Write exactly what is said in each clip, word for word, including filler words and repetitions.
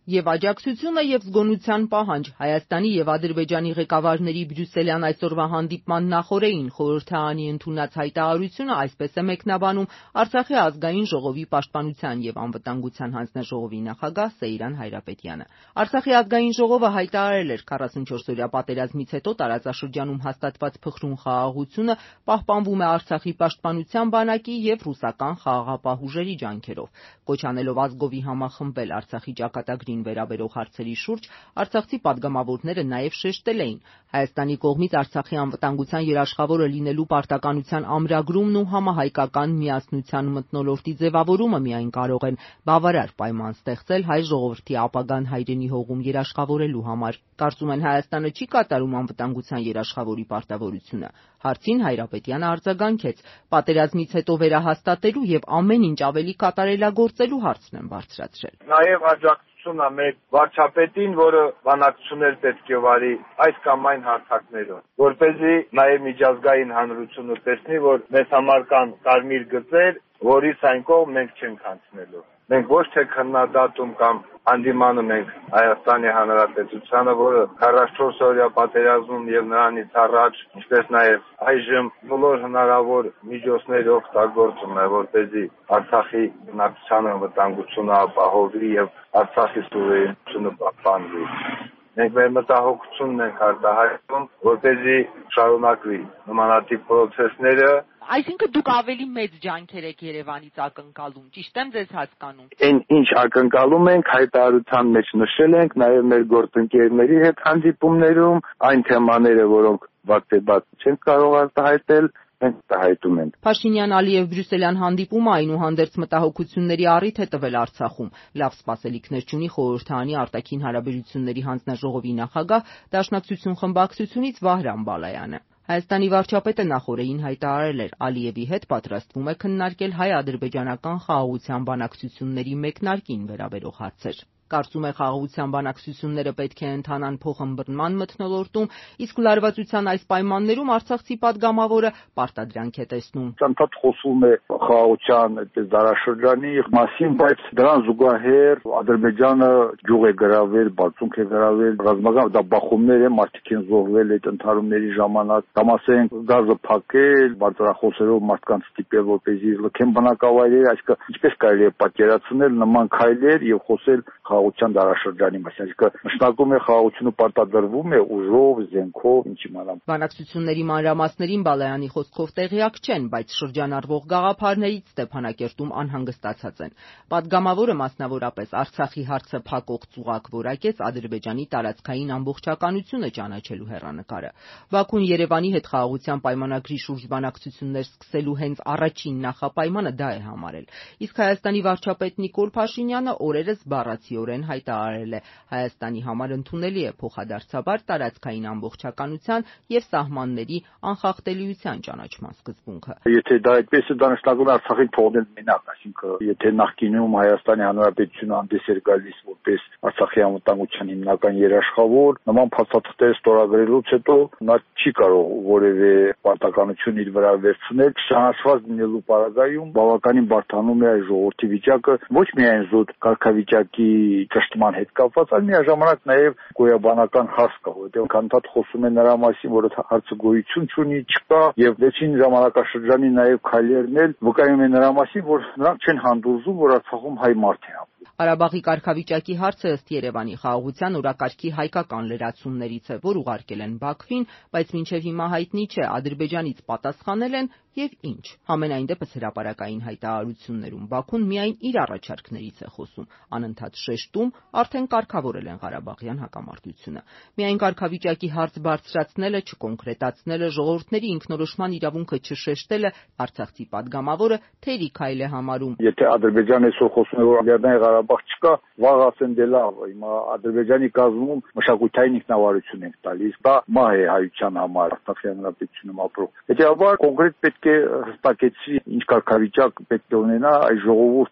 Եվ աջակցությունը եւ զգոնության պահանջ Հայաստանի եւ Ադրբեջանի ղեկավարների բրյուսելյան այսօրվա հանդիպման նախօրեին խորհրդարանի ընդունած հայտարարությունը այսպես է մեկնաբանում Արցախի ազգային ժողովի պաշտպանության եւ անվտանգության հանձնաժողովի նախագահ Սեյրան Հայրապետյանը։ Արցախի ազգային ժողովը հայտարարել էր քառասունչորսօրյա պատերազմից հետո տարածաշրջանում հաստատված փխրուն խաղաղությունը պահպանվում է Արցախի պաշտպանության բանակի եւ ռուսական խաղաղապահ ուժերի ջանքերով։ Կոչ անելով ազգովի համախմբել Արցախի ճակատագրի վերաբերող հարցերի շուրջ արցախցի падգամավորները նաև շեշտել էին Հայաստանի կողմից Արցախի անվտանգության երաշխավորը լինելու պարտականության ամրագրումն ու համահայկական միասնության մթնոլորտի ձևավորումը միայն կարող են բավարար պայման ստեղծել հայ ժողովրդի ապագան հայրենի հողում երաշխավորելու համար։ Կարծում են Հայաստանը չի կատարում անվտանգության երաշխավորի պարտավորությունը։ Հարցին Հայրապետյանը արձագանքեց. պատերազմից հետո վերահաստատելու եւ ամեն ինչ ավելի կատարելագործելու հարցն են բարձրացրել։ Նաև աջակցությունն է մեր վարչապետին, որը բանակցություններ պետք է վարի այս կամ այն հարթակներով, որպեսզի նաև միջազգային հանրությունը տեսնի, որ մեզ համար կան կարմիր գծեր, որից այն կողմ մենք չենք անցնելու։ Մենք ոչ թե քննադատում կամ հանդիմանում ենք Հայաստանի Հանրապետությանը, որը քառասունչորսօրյա պատերազմում եւ նրանից առաջ, ինչպես նաեւ այժմ բոլոր հնարավոր միջոցներ օգտագործում է, որպեսզի Արցախի բնակչության անվտանգությունը ապահովի եւ Արցախի սուվերենությունը պահպանվի։ Մենք մեր մտահոգությունն ենք արտահայտում, որպեսզի շարունակվի նմանատիպ պրոցեսները։ Այսինքն դուք ավելի մեծ ջանքեր եք Երևանից ակնկալում, ճիշտ եմ ձեզ հասկանում։ Այն ինչ ակնկալում ենք, հայտարարության մեջ նշել ենք, նաև մեր գործընկերների հետ հանդիպումներում, այն թեմաները, որոնք բացեբաց չենք կարող արտահայտել, մենք արտահայտում ենք։ Փաշինյան-Ալիև բրյուսելյան հանդիպումը այնուհանդերձ մտահոգությունների առիթ է տվել Արցախում։ Լավ սպասելիքներ չունի խորհրդարանի արտաքին հարաբերությունների հանձնաժողովի նախագահ Դաշնակցություն խմբակցությունից Վահրամ Բալայանը։ Հայաստանի վարչապետը նախօրեին հայտարարել էր Ալիևի հետ պատրաստվում է քննարկել հայ-ադրբեջանական խաղաղության բանակցությունների մեկնարկին վերաբերող հարցեր։ Կարծում է խաղաղության բանակցությունները պետք է ընթանան փոխըմբռնման մթնոլորտում, իսկ լարվածության այս պայմաններում Արցախցի падգամավորը պարտադրանք է տեսնում։ Ցանկացած խոսում է խաղաղության այդպես դարաշրջանի մասին, բայց դրան զուգահեռ Ադրբեջանը ջուղ է գրավել, բացունք է գրավել, ռազմական դա բախումներ է, մարդիկ են զոհվել այդ ընթարումների ժամանակ, կամ ասենք գազը փակել, բարձրախոսերով մարդկանց ստիպել, որպեսզի լքեն բնակավայրերը, այսինքն ինչպես կարելի է պատկերացնել նման քայլեր եւ խոսել խաղաղության դարաշրջանի մասին, այսինքն նշանակում է խաղաղությունը պարտադրվում է ուժով, զենքով, ինչ իմանամ։ Բանակցությունների մանրամասներին Բալայանի խոսքով տեղյակ չեն, բայց շրջանառվող գաղափարներից Ստեփանակերտում անհանգստացած են։ Պատգամավորը մասնավորապես Արցախի հարցը փակող ծուղակ որակեց Ադրբեջանի տարածքային ամբողջականությունը ճանաչելու հեռանկարը։ Բաքուն Երևանի հետ խաղաղության պայմանագրի շուրջ բանակցություններ սկսելու հենց առաջին նախապայմանը դա է համարել։ Իսկ Հայաստանի վարչապետ Նիկոլ Փաշինյանը օրերս բառացիորեն հայտարարել է Հայաստանի համար ընդունելի է փոխադարձաբար տարածքային ամբողջականության եւ սահմանների անխախտելիության ճանաչման սկզբունքը։ Եթե դա այդպես է, դա նշանակում է Արցախին թողնել մենակ, այսինքն եթե նախկինում Հայաստանի Հանրապետությունը հանդես էր գալիս որպես Արցախի անվտանգության հիմնական երաշխավոր, նման փաստաթղթեր ստորագրելուց հետո նա չի կարող որևէ պարտականություն իր վրա վերցնել, չճանաչված լինելու պարագայում բավականին բարդանում է այս ժողովրդի վիճակը, ոչ միայն զուտ կարգավիճակի ճշտման հետ կապված, այլ միաժամանակ նաև գոյաբանական հարց կա, որտեղ քանթատ խոսում է նրա մասին, որ հարցը գոյություն չունի, չկա, եւ վերջին ժամանակաշրջանի նաև քայլերն էլ վկայում են նրա մասին, որ նրանք չեն հանդուրժում, որ Արցախում հայ մարդ է ապրում։ Ղարաբաղի կարգավիճակի հարցը ըստ Երևանի խաղաղության օրակարգի հայկական լրացումներից է, որ ուղարկել են Բաքվին, բայց մինչև հիմա հայտնի չէ Ադրբեջանից պատասխանել են եւ ինչ։ Համենայն դեպս հրապարակային հայտարարություններում Բաքուն միայն իր առաջարկներից է խոսում, անընդհատ շեշտում արդեն կարգավորել են Ղարաբաղյան հակամարտությունը։ Միայն կարգավիճակի հարց բարձրացնելը, չկոնկրետացնելը, ժողովուրդների ինքնորոշման իրավունքը չշեշտելը Արցախցի падգամավորը թերի քայլ է համարում։ Եթե Ադրբեջանը այսօր խոսում է, որ Լեռնային Ղարաբաղ չկա, վաղ ասեն դե լավ, հիմա Ադրբեջանի կազմում մշակութային ինքնավարություն ենք տալիս, դա մահ է հայության համար, Արցախի հանրապետությունում ապրող։ Հետևաբար կոնկրետ պետք է հստակեցվի ինչ կարգավիճակ պետք է ունենա այս ժողովուրդը,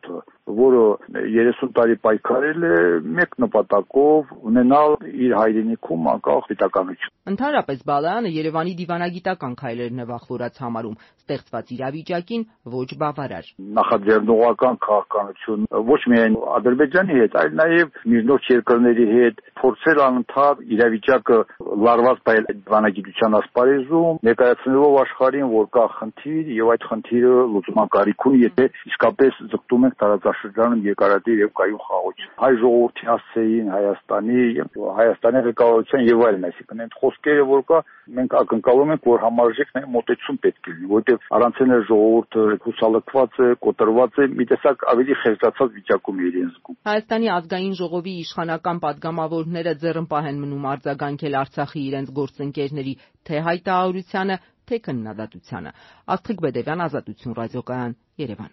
որը երեսուն տարի պայքարել է մեկ նպատակով ունենալ իր հայրենիքում անկախ պետականություն։ Ընդհանրապես Բալայանը Երևանի դիվանագիտական քայլերն է վախվորած համարում, ստեղծված իրավիճակին ոչ բավարար։ Նախաձեռնողական քաղաքականություն ոչ միայն Ադրբեջանի հետ, այլ նաև միջնորդ երկրների հետ փորձել անընդհատ իրավիճակը լարված բայել դիվանագիտության ասպարեզում, ներկայացնելով աշխարհին, որ կա խնդիր եւ այդ խնդիրը լուծման կարիք ունի, եթե իսկապես ձգտում ենք տարածաշրջանում երկարատև եւ կայուն խաղաղություն։ Հայ ժողովրդի հասցեին, Հայաստանի եւ Հայաստանի ղեկավարության եւ այլն, այսինքն այդ խոսքերը, որ կա, մենք ակնկալում ենք, որ համարժեք նաեւ մոտեցում պետք է լինի, որտեղ առանցել է ժողովուրդը հուսալքված է, կոտրված է, մի տեսակ ավելի խեղճացած վիճակում իրեն զգում։ Հայաստանի ազգային ժողովի իշխանական падգամավորները ձեռնպահ են մնում արձագանքել Արցախի իրենց գործընկերների թե հայտարարությանը, թե քննադատությանը։ Աստղիկ Բեդևյան, Ազատություն ռադիոկայան, Երևան։